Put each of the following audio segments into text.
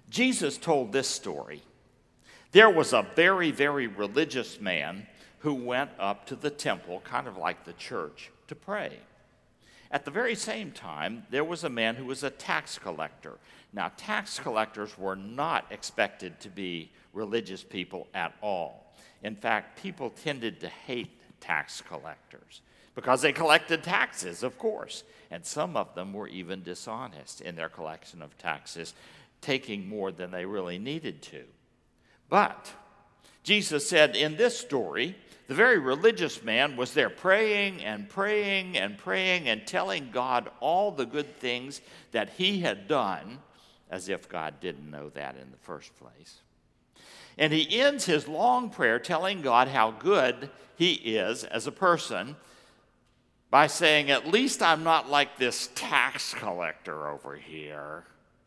Jesus told this story. There was a very, very religious man who went up to the temple, kind of like the church, to pray. At the very same time, there was a man who was a tax collector. Now, tax collectors were not expected to be religious people at all. In fact, people tended to hate tax collectors because they collected taxes, of course. And some of them were even dishonest in their collection of taxes, taking more than they really needed to. But Jesus said in this story, the very religious man was there praying and praying and praying and telling God all the good things that he had done, as if God didn't know that in the first place. And he ends his long prayer telling God how good he is as a person by saying, at least I'm not like this tax collector over here.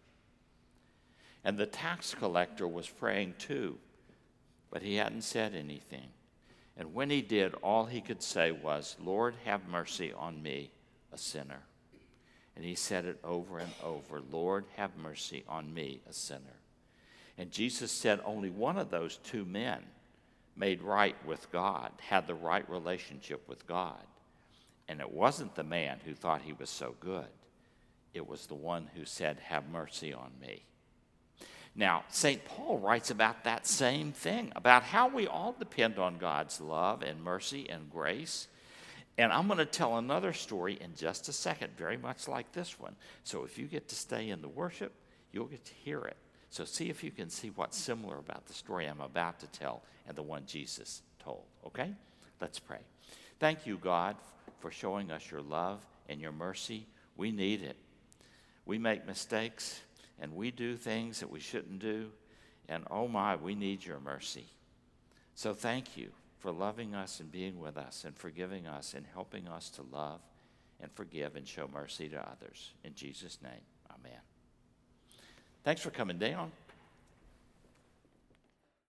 And the tax collector was praying too, but he hadn't said anything. And when he did, all he could say was, Lord, have mercy on me, a sinner. And he said it over and over, Lord, have mercy on me, a sinner. And Jesus said only one of those two men made right with God, had the right relationship with God. And it wasn't the man who thought he was so good. It was the one who said, have mercy on me. Now, St. Paul writes about that same thing, about how we all depend on God's love and mercy and grace. And I'm going to tell another story in just a second, very much like this one. So if you get to stay in the worship, you'll get to hear it. So see if you can see what's similar about the story I'm about to tell and the one Jesus told, okay? Let's pray. Thank you, God, for showing us your love and your mercy. We need it. We make mistakes. And we do things that we shouldn't do. And oh my, we need your mercy. So thank you for loving us and being with us and forgiving us and helping us to love and forgive and show mercy to others. In Jesus' name, amen. Thanks for coming down.